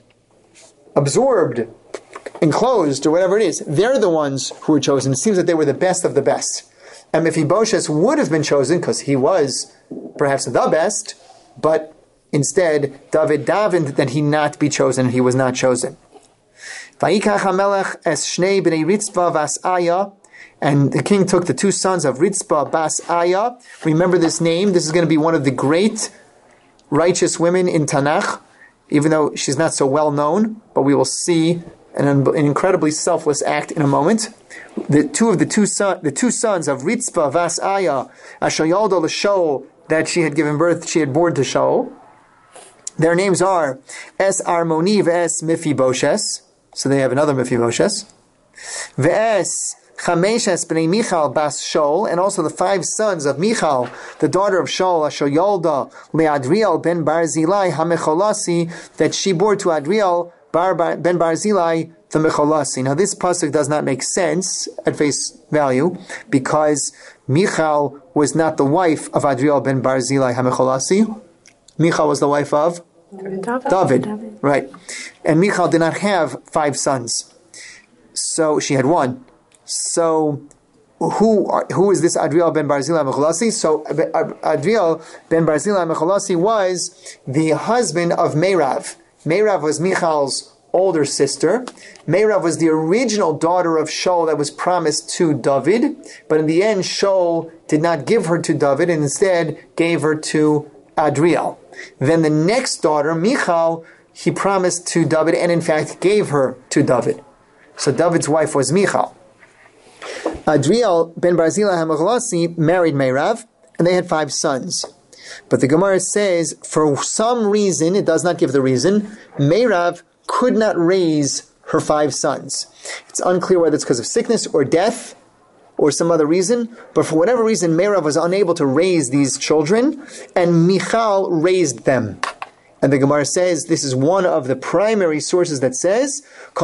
absorbed, enclosed, or whatever it is. They're the ones who were chosen. It seems that they were the best of the best. And Mephibosheth would have been chosen because he was perhaps the best, but instead, David davened that he not be chosen, and he was not chosen. Vayikach HaMelech es shnei bnei Ritzpah vas Aya, and the king took the two sons of Ritzpah bas Aya. Remember this name. This is going to be one of the great righteous women in Tanakh, even though she's not so well known, but we will see an, an incredibly selfless act in a moment. The two of the two son, the two sons of Ritzpah vas Aya, Asher Yaldo l'Shaul, that she had given birth, she had born to Shaul. Their names are Es Armoni Ve'es Mephibosheth. So they have another Mephibosheth. Ve'es Chameshes Bnei Michal Bas Shol, and also the five sons of Michal, the daughter of Shol, Asher Yolda LeAdriel ben Barzilai HaMecholasi, that she bore to Adriel bar, bar, ben Barzilai the Mecholasi. Now this pasuk does not make sense at face value, because Michal was not the wife of Adriel ben Barzilai HaMecholasi. Michal was the wife of David. David. David. Right. And Michal did not have five sons. So she had one. So, who are, who is this Adriel ben Barzilai Mecholasi? So, Adriel ben Barzilai Mecholasi was the husband of Meirav. Meirav was Michal's older sister. Meirav was the original daughter of Shaul that was promised to David, but in the end, Shaul did not give her to David and instead gave her to Adriel. Then the next daughter, Michal, he promised to David and in fact gave her to David. So David's wife was Michal. Adriel ben Barzilai HaMecholasi married Meirav, and they had five sons. But the Gemara says, for some reason, it does not give the reason, Meirav could not raise her five sons. It's unclear whether it's because of sickness or death or some other reason, but for whatever reason, Meirav was unable to raise these children, and Michal raised them. And the Gemara says this is one of the primary sources that says,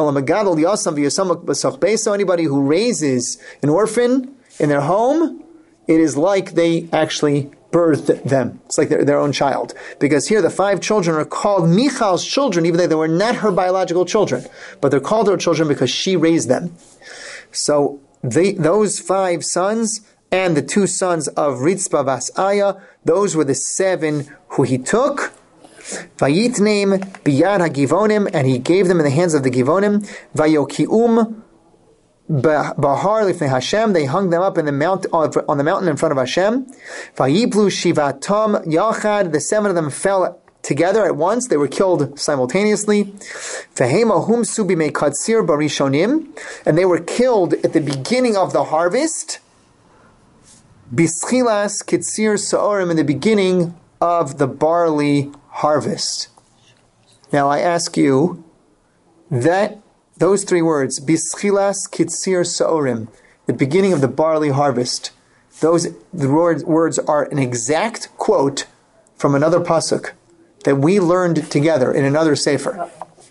so anybody who raises an orphan in their home, it is like they actually birthed them. It's like their, their own child. Because here the five children are called Michal's children, even though they were not her biological children. But they're called her children because she raised them. So they, those five sons and the two sons of Ritzpah Vas Aya, those were the seven who he took. Vayitneim biyad hagivonim, and he gave them in the hands of the Givonim. Vayokium bahar lifnei Hashem, they hung them up in the mount on the mountain in front of Hashem. Vayiplu shivatam yachad, the seven of them fell together at once; they were killed simultaneously. Vehema humsu bimei katsir barishonim, and they were killed at the beginning of the harvest. Bischilas kitzir saorim, in the beginning of the barley harvest. Now I ask you, that those three words, Bischilas Kitzir Saorim, the beginning of the barley harvest, those the words, words are an exact quote from another pasuk that we learned together in another sefer.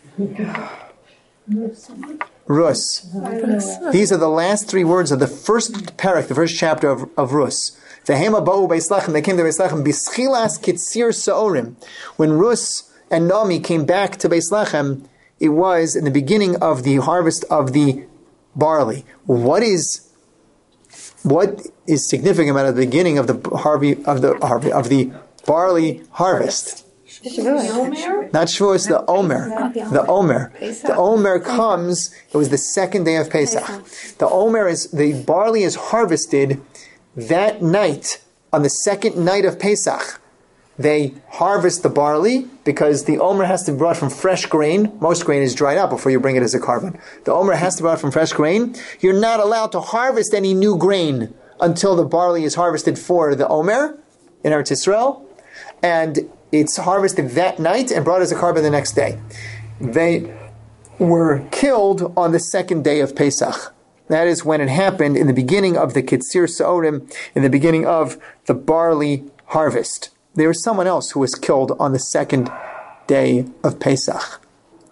Rus. These are the last three words of the first parak, the first chapter of, of Rus. Vehema ba'u beislachem, they came to Beislachem, Bischilas Kitzir Saorim. When Rus and Naomi came back to Beislachem, it was in the beginning of the harvest of the barley. What is what is significant about the beginning of the harvey of the harvey of the barley harvest? Not Shavuos, the Omer. The Omer. The Omer comes, it was the second day of Pesach. The Omer is, the barley is harvested that night, on the second night of Pesach. They harvest the barley because the Omer has to be brought from fresh grain. Most grain is dried out before you bring it as a carbon. The Omer has to be brought from fresh grain. You're not allowed to harvest any new grain until the barley is harvested for the Omer in Eretz Yisrael. And it's harvested that night and brought as a carbon the next day. They were killed on the second day of Pesach. That is when it happened in the beginning of the Kitzir Saorim, in the beginning of the barley harvest. There was someone else who was killed on the second day of Pesach.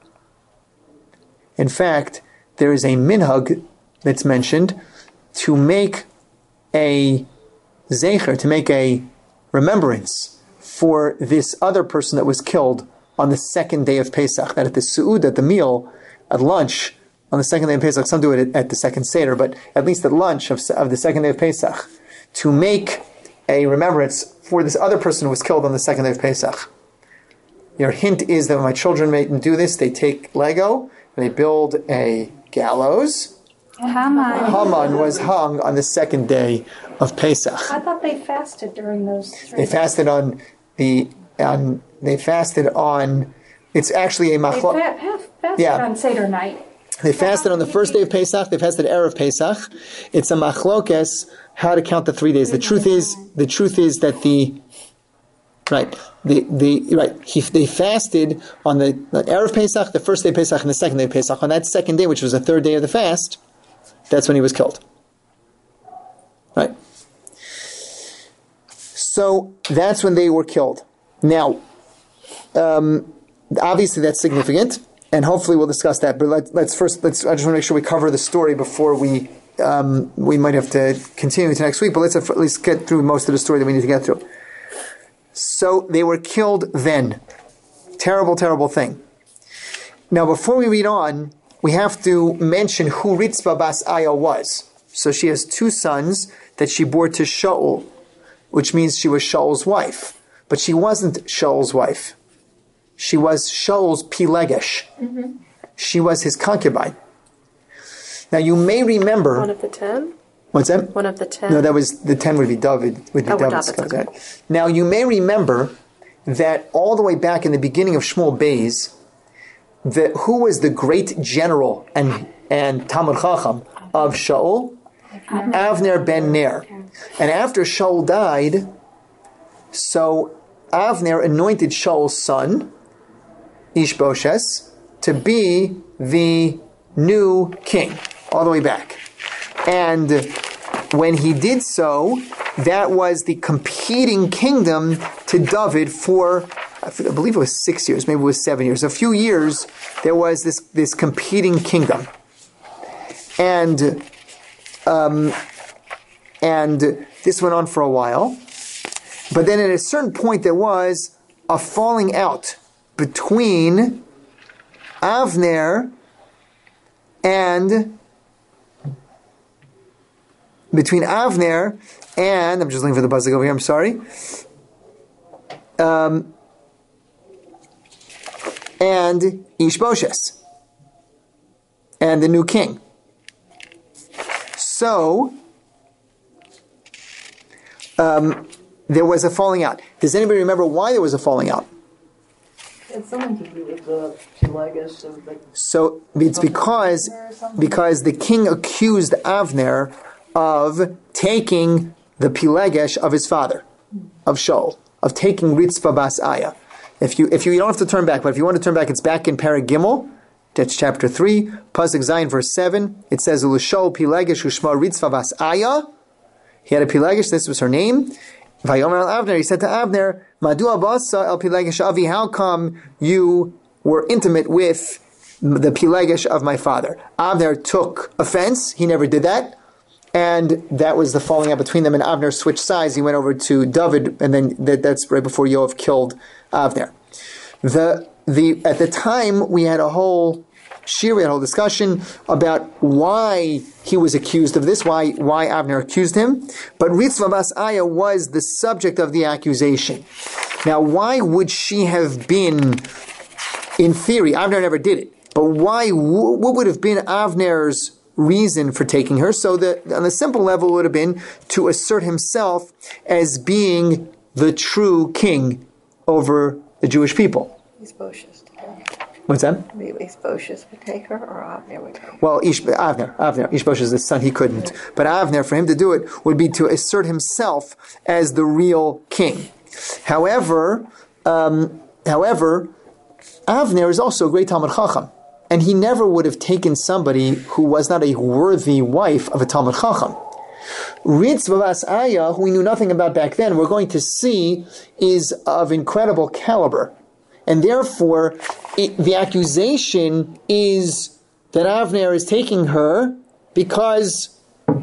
In fact, there is a minhag that's mentioned to make a zecher, to make a remembrance for this other person that was killed on the second day of Pesach. That at the su'ud, at the meal, at lunch, on the second day of Pesach, some do it at the second Seder, but at least at lunch of, of the second day of Pesach, to make a remembrance for this other person who was killed on the second day of Pesach. Your hint is that when my children make do this, they take Lego, they build a gallows. Haman. Haman was hung on the second day of Pesach. I thought they fasted during those three They fasted on the, on, they fasted on, it's actually a They machlo- fa- fa- fasted Yeah. on Seder night. They fasted on the first day of Pesach. They fasted erev Pesach. It's a machlokes how to count the three days. The truth is, the truth is that the Right. The the right. He, they fasted on the, the Erev Pesach, the first day of Pesach, and the second day of Pesach. On that second day, which was the third day of the fast, that's when he was killed. Right. So that's when they were killed. Now, um, obviously that's significant, and hopefully we'll discuss that. But let, let's first. Let's. I just want to make sure we cover the story before we. Um, we might have to continue to next week, but let's at least get through most of the story that we need to get through. So they were killed then. Terrible, terrible thing. Now, before we read on, we have to mention who Ritzvah Bas Aya was. So she has two sons that she bore to Shaul, which means she was Shaul's wife. But she wasn't Shaul's wife. She was Shaul's Pilegesh. Mm-hmm. She was his concubine. Now, you may remember... One of the ten? What's that? One of the ten. No, that was the ten would be David. Would be oh, David's David, okay. Now you may remember that all the way back in the beginning of Shmuel Beis, the who was the great general and and Talmid Chacham of Shaul? Avner, Avner ben Ner. And after Shaul died, so Avner anointed Shaul's son, Ishbosheth, to be the new king, all the way back. And when he did so, that was the competing kingdom to David for, I believe it was six years, maybe it was seven years. A few years, there was this, this competing kingdom. And um, and this went on for a while. But then at a certain point, there was a falling out between Avner and... Between Avner and, I'm just looking for the buzzing over here, I'm sorry. Um, and Ishbosheth. And the new king. So, um, there was a falling out. Does anybody remember why there was a falling out? It's something to do with the Pilegesh of the... So, it's because, because the king accused Avner of taking the Pilegesh of his father, of Shaul, of taking Ritzvah Bas Aya. If you if you, you don't have to turn back, but if you want to turn back, it's back in Perek Gimel, that's chapter three, Pasuk Zayin, verse seven. It says, L'Shaul Pilegesh Ushma Ritzvah Bas Aya. He had a Pilegesh, this was her name. Vayomer al Avner, he said to Avner, Madua Basa el Pilegesh Avi, how come you were intimate with the Pilegesh of my father? Avner took offense, he never did that. And that was the falling out between them, and Avner switched sides. He went over to David, and then that, that's right before Yoav killed Avner. The the at the time we had a whole shir, we had a whole discussion about why he was accused of this, why why Avner accused him. But Ritzvah Bas Aya was the subject of the accusation. Now, why would she have been? In theory, Avner never did it, but why? What would have been Avner's reason for taking her? So that on a simple level it would have been to assert himself as being the true king over the Jewish people. Ishbosheth. What's that? Maybe Ishbosheth would take her, or Avner would take her. Well, Ish, Avner, Avner, Ishbosheth is the son, he couldn't. But Avner, for him to do it, would be to assert himself as the real king. However, um, however, Avner is also a great Talmid Chacham. And he never would have taken somebody who was not a worthy wife of a Talmid Chacham. Ritzvah Bas Aya, who we knew nothing about back then, we're going to see, is of incredible caliber. And therefore, it, the accusation is that Avner is taking her because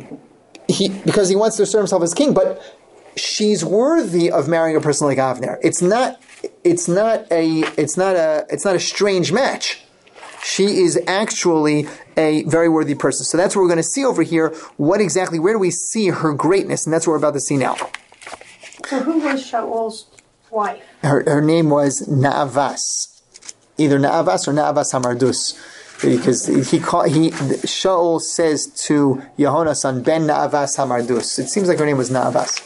he because he wants to assert himself as king. But she's worthy of marrying a person like Avner. It's not. It's not a. It's not a. It's not a strange match. She is actually a very worthy person. So that's what we're going to see over here. What exactly, where do we see her greatness? And that's what we're about to see now. So who was Shaul's wife? Her, her name was Naavas. Either Naavas or Naavas Hamardus. Because he call, he Shaul says to Yehonasan, Ben Naavas Hamardus. It seems like her name was Naavas.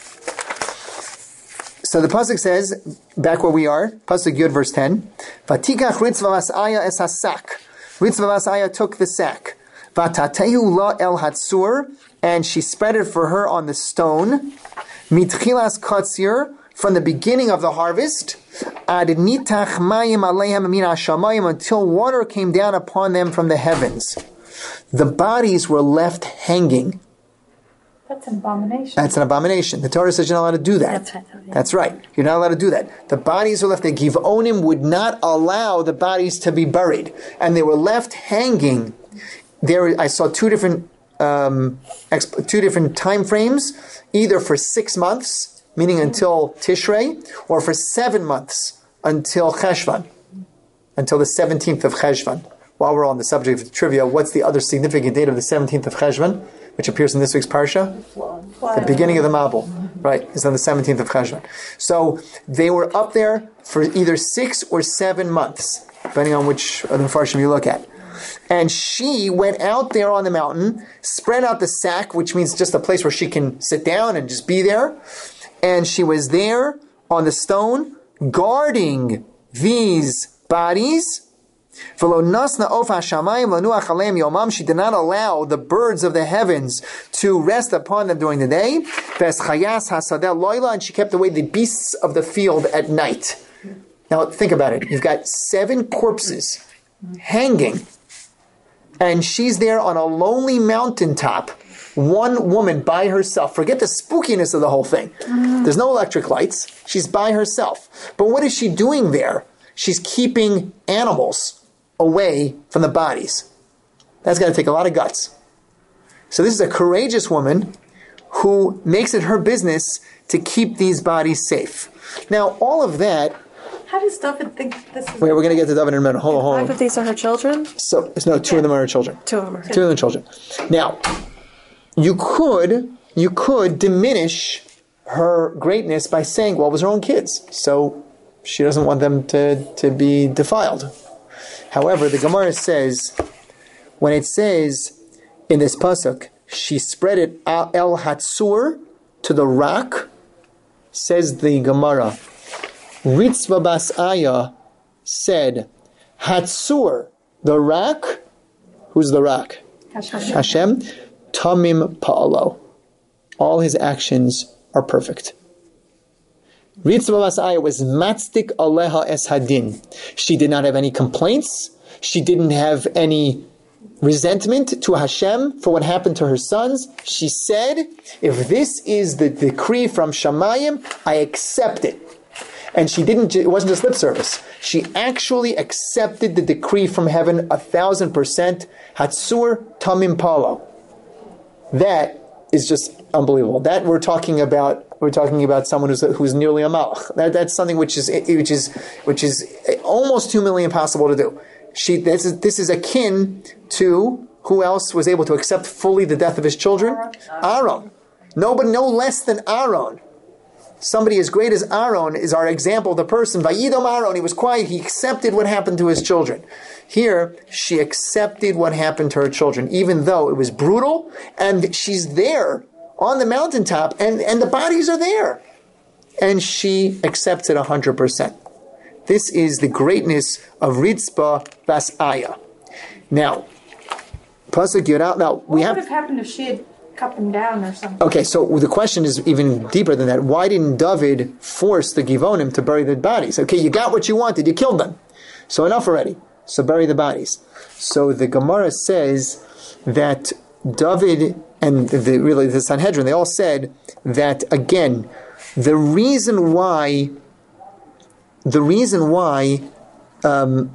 So the pasuk says, back where we are, pasuk Yud, verse ten, Vatikach Ritzvah Bas Aya es hasak. Ritzvah Bas Aya took the sack. Vatatehu la el hatzur, and she spread it for her on the stone. Mitchilas katzir, from the beginning of the harvest, ad nitach mayim aleihem min hashamayim, until water came down upon them from the heavens. The bodies were left hanging. That's an abomination. That's an abomination. The Torah says you're not allowed to do that. That's right, yeah. That's right. You're not allowed to do that. The bodies were left. The Givonim would not allow the bodies to be buried, and they were left hanging. There, I saw two different um, exp- two different time frames, either for six months, meaning until Tishrei, or for seven months until Cheshvan, until the seventeenth of Cheshvan. While we're on the subject of trivia, what's the other significant date of the seventeenth of Cheshvan, which appears in this week's parsha? The beginning of the Mabul, right, is on the seventeenth of Cheshvan. So they were up there for either six or seven months, depending on which of the Mepharshim you look at. And she went out there on the mountain, spread out the sack, which means just a place where she can sit down and just be there. And she was there on the stone, guarding these bodies. She did not allow the birds of the heavens to rest upon them during the day. And she kept away the beasts of the field at night. Now think about it. You've got seven corpses hanging, and she's there on a lonely mountaintop, one woman by herself. Forget the spookiness of the whole thing. There's no electric lights. She's by herself. But what is she doing there? She's keeping animals away from the bodies. That's got to take a lot of guts. So this is a courageous woman who makes it her business to keep these bodies safe. Now, all of that... How does David think this is... Wait, we're going to get to David in a minute. Hold on, hold on. Five of these are her children? So, no, two yeah. of them are her children. Two of them are her Two of them are children. Now, you could, you could diminish her greatness by saying, well, it was her own kids, so she doesn't want them to, to be defiled. However, the Gemara says, when it says in this pasuk, she spread it el hatzur, to the rock, says the Gemara, Ritzva bas Aya said, Hatzur, the rock, who's the rock? Hashem. Hashem, Tamim Pa'alo. All his actions are perfect. Ritzva bas Aya was Matzdik Aleha Es Hadin. She did not have any complaints. She didn't have any resentment to Hashem for what happened to her sons. She said, if this is the decree from Shamayim, I accept it. And she didn't, it wasn't just lip service. She actually accepted the decree from heaven a thousand percent. Hatsur Tamim Palo. That is just unbelievable. That we're talking about, we're talking about someone who's who's nearly a malach. That, that's something which is which is which is almost humanly impossible to do. She this is this is akin to who else was able to accept fully the death of his children? Aaron. Nobody, no less than Aaron. Somebody as great as Aaron is our example of the person. Vayidom Aaron, he was quiet, he accepted what happened to his children. Here, she accepted what happened to her children, even though it was brutal, and she's there on the mountaintop, and, and the bodies are there. And she accepts it one hundred percent. This is the greatness of Ritzba Bas Aya. Now, Pasuk Yud. Now, we what have... would have happened if she had cut them down or something? Okay, so the question is even deeper than that. Why didn't David force the Givonim to bury the bodies? Okay, you got what you wanted. You killed them. So enough already. So bury the bodies. So the Gemara says that David and the, really the Sanhedrin, they all said that, again, the reason why, the reason why, um,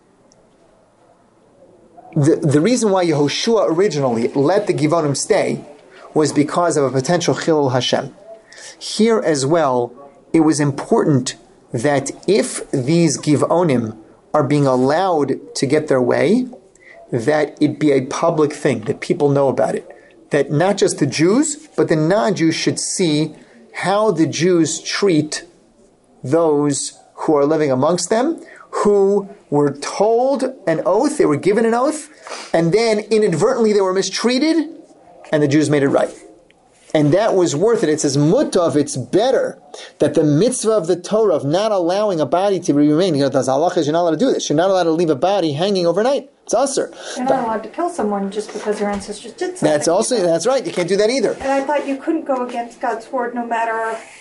the, the reason why Yehoshua originally let the Givonim stay was because of a potential Chilul Hashem. Here as well, it was important that if these Givonim are being allowed to get their way, that it be a public thing, that people know about it. That not just the Jews, but the non-Jews should see how the Jews treat those who are living amongst them, who were told an oath, they were given an oath, and then inadvertently they were mistreated, and the Jews made it right. And that was worth it. It says, Mutav, it's better that the mitzvah of the Torah of not allowing a body to remain, you know, the halakha is you're not allowed to do this. You're not allowed to leave a body hanging overnight. It's usher. You're not allowed to kill someone just because your ancestors did something. That's also, that's right. You can't do that either. And I thought you couldn't go against God's word no matter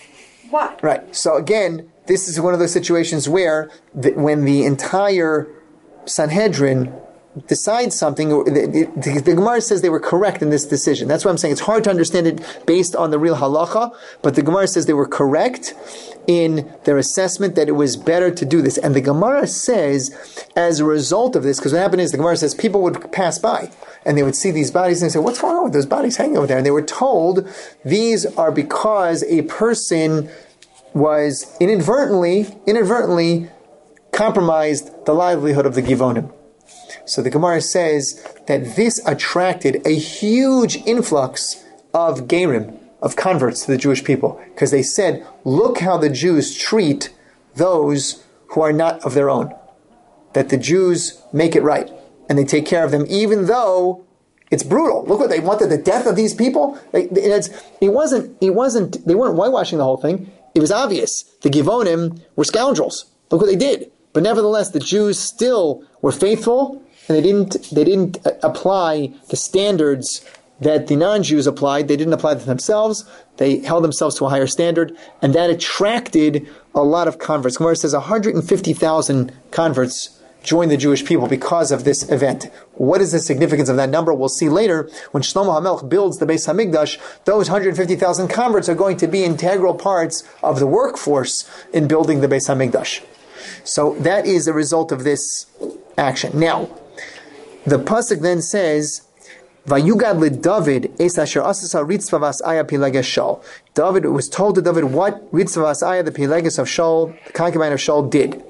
what? Right. So again, this is one of those situations where the, when the entire Sanhedrin decides something, the, the, the Gemara says they were correct in this decision. That's why I'm saying it's hard to understand it based on the real halacha, but the Gemara says they were correct in their assessment that it was better to do this. And the Gemara says, as a result of this, because what happened is the Gemara says people would pass by and they would see these bodies and they say, what's going on with those bodies hanging over there? And they were told these are because a person was inadvertently, inadvertently compromised the livelihood of the Givonim. So the Gemara says that this attracted a huge influx of Gerim, of converts to the Jewish people, because they said, look how the Jews treat those who are not of their own. That the Jews make it right, and they take care of them, even though it's brutal. Look what they wanted, the death of these people. They, it's, it wasn't, it wasn't, they weren't whitewashing the whole thing. It was obvious. The Givonim were scoundrels. Look what they did. But nevertheless, the Jews still were faithful, and they didn't they didn't apply the standards that the non-Jews applied. They didn't apply to themselves. They held themselves to a higher standard, and that attracted a lot of converts. Gemara says one hundred fifty thousand converts joined the Jewish people because of this event. What is the significance of that number? We'll see later. When Shlomo HaMelech builds the Beis HaMikdash, those one hundred fifty thousand converts are going to be integral parts of the workforce in building the Beis HaMikdash. So that is a result of this action. Now, the pasuk then says, "Vayugad leDavid es asher asasa ritzva v'asaya pileges Shaul." David, it was told to David what ritzva v'asaya, the pileges of Shaul, the concubine of Shaul, did.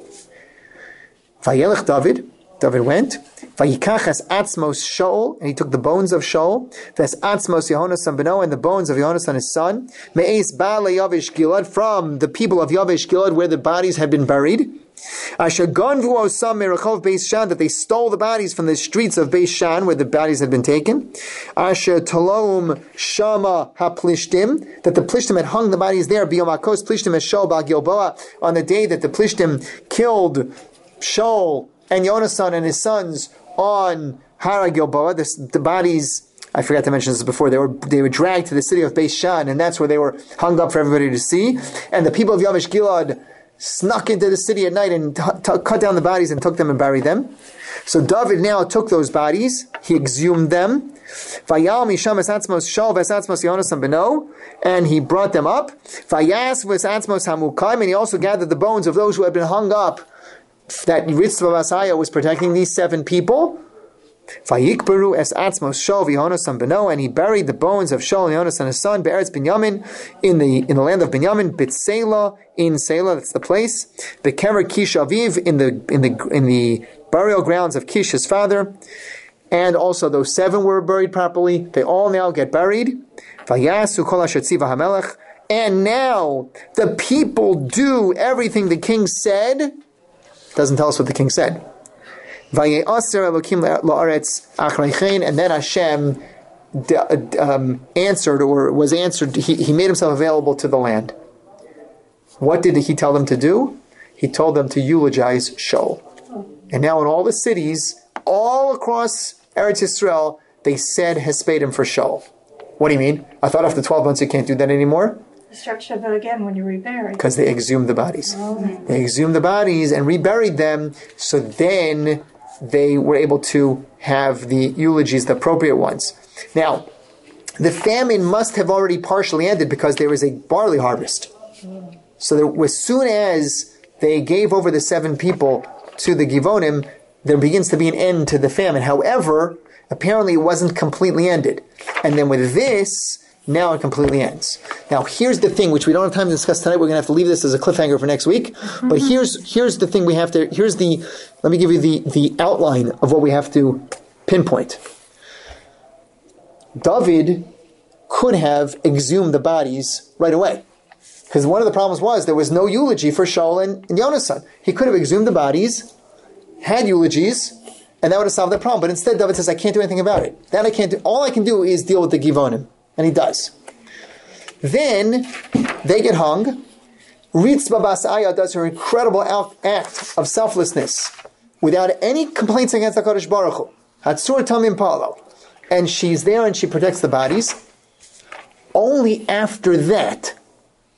Vayelech David. David went. Vayikach es atzmos Shaul, and he took the bones of Shaul. Ves atzmos Yehonasan beno, and the bones of Yehonasan his son. Me'es ba'al Yavish Gilad, from the people of Yavish Gilad, where the bodies had been buried. Asher ganvu osam merachov Beis Shan, that they stole the bodies from the streets of Beis Shan, where the bodies had been taken. Asher talom shama haplishtim, that the plishtim had hung the bodies there. Biyom hakos plishtim es Shaul ba'al Gilboa, on the day that the plishtim killed Shaul and Yonasan and his sons on Har Gilboa. The, the bodies, I forgot to mention this before, they were they were dragged to the city of Beis Shan, and that's where they were hung up for everybody to see. And the people of Yavish Gilad snuck into the city at night and t- t- cut down the bodies and took them and buried them. So David now took those bodies, he exhumed them, Vayal misham esatzmos Shaul v'esatzmos Yonasan beno, and he brought them up. Vayas v'esatzmos hamukaim, and he also gathered the bones of those who had been hung up, that Ritzva Vasaya was protecting these seven people. Vayikberu es atzmos Shaul v'Yonasan beno, and he buried the bones of Shaul and Yonasan his son, Be'eretz Binyamin, in the in the land of Binyamin, Bitsela, in Selah, that's the place. Bekever Kish Aviv, in the in the in the burial grounds of Kish his father. And also those seven were buried properly. They all now get buried. Vayasu kol asher tziva hamelech, and now the people do everything the king said. Doesn't tell us what the king said. And then Hashem um, answered, or was answered, he, he made himself available to the land. What did he tell them to do? He told them to eulogize Shaul. And now in all the cities, all across Eretz Yisrael, they said Hespedim for Shaul. What do you mean? I thought after twelve months you can't do that anymore? Structure of it again when you rebury. Because they exhumed the bodies. Oh. They exhumed the bodies and reburied them, so then they were able to have the eulogies, the appropriate ones. Now, the famine must have already partially ended because there was a barley harvest. So there, as soon as they gave over the seven people to the Givonim, there begins to be an end to the famine. However, apparently it wasn't completely ended. And then with this, now it completely ends. Now, here's the thing, which we don't have time to discuss tonight. We're going to have to leave this as a cliffhanger for next week. Mm-hmm. But here's here's the thing we have to, here's the, let me give you the, the outline of what we have to pinpoint. David could have exhumed the bodies right away. Because one of the problems was there was no eulogy for Shaul and, and Yonasan. He could have exhumed the bodies, had eulogies, and that would have solved the problem. But instead, David says, I can't do anything about it. That I can't do. All I can do is deal with the Givonim. And he does. Then they get hung. Ritzva Basaya does her incredible act of selflessness without any complaints against HaKadosh Baruch Hu. Hatzur Tamim Palo. And she's there and she protects the bodies. Only after that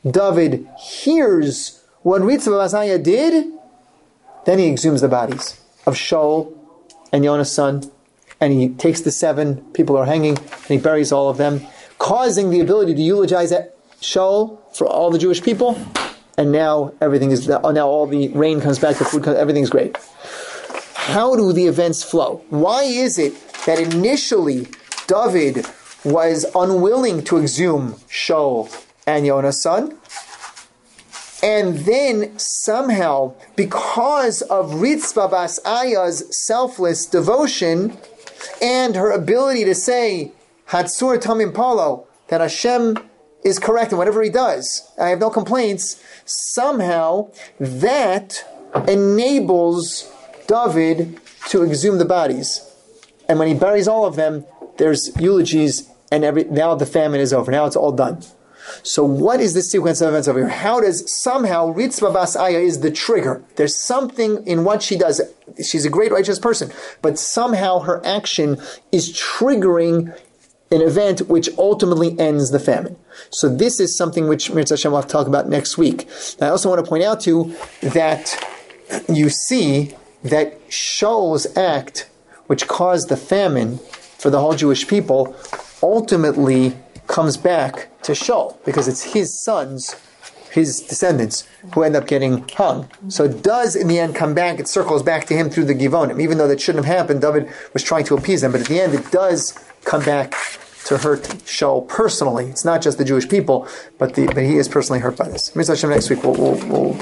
David hears what Ritzvah Basaya did, then he exhumes the bodies of Shaul and Yonah's son, and he takes the seven people who are hanging, and he buries all of them, causing the ability to eulogize Shaul for all the Jewish people, and now everything is, now all the rain comes back, the food comes, everything's great. How do the events flow? Why is it that initially David was unwilling to exhume Shaul and Yonah's son, and then somehow, because of Ritzvah Bas Aya's selfless devotion and her ability to say, Hatsur Tamim Palo, that Hashem is correct in whatever he does, I have no complaints, somehow that enables David to exhume the bodies. And when he buries all of them, there's eulogies, and every now the famine is over. Now it's all done. So what is this sequence of events over here? How does somehow Ritzvah Bas Aya is the trigger? There's something in what she does. She's a great righteous person, but somehow her action is triggering an event which ultimately ends the famine. So this is something which Mirza Hashem will have to talk about next week. I also want to point out too that you see that Shaul's act, which caused the famine for the whole Jewish people, ultimately comes back to Shaul, because it's his sons, his descendants, who end up getting hung. So it does in the end come back, it circles back to him through the Givonim. Even though that shouldn't have happened, David was trying to appease them, but at the end it does come back to hurt Shaul personally. It's not just the Jewish people, but the but he is personally hurt by this. Mirza Hashem, next week we'll... we'll, we'll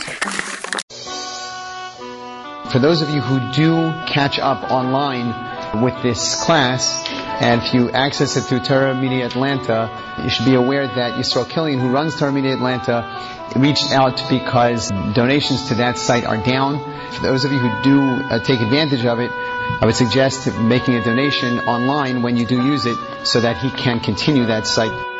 For those of you who do catch up online with this class, and if you access it through Torah Media Atlanta, you should be aware that Yisrael Killian, who runs Torah Media Atlanta, reached out because donations to that site are down. For those of you who do uh, take advantage of it, I would suggest making a donation online when you do use it so that he can continue that site.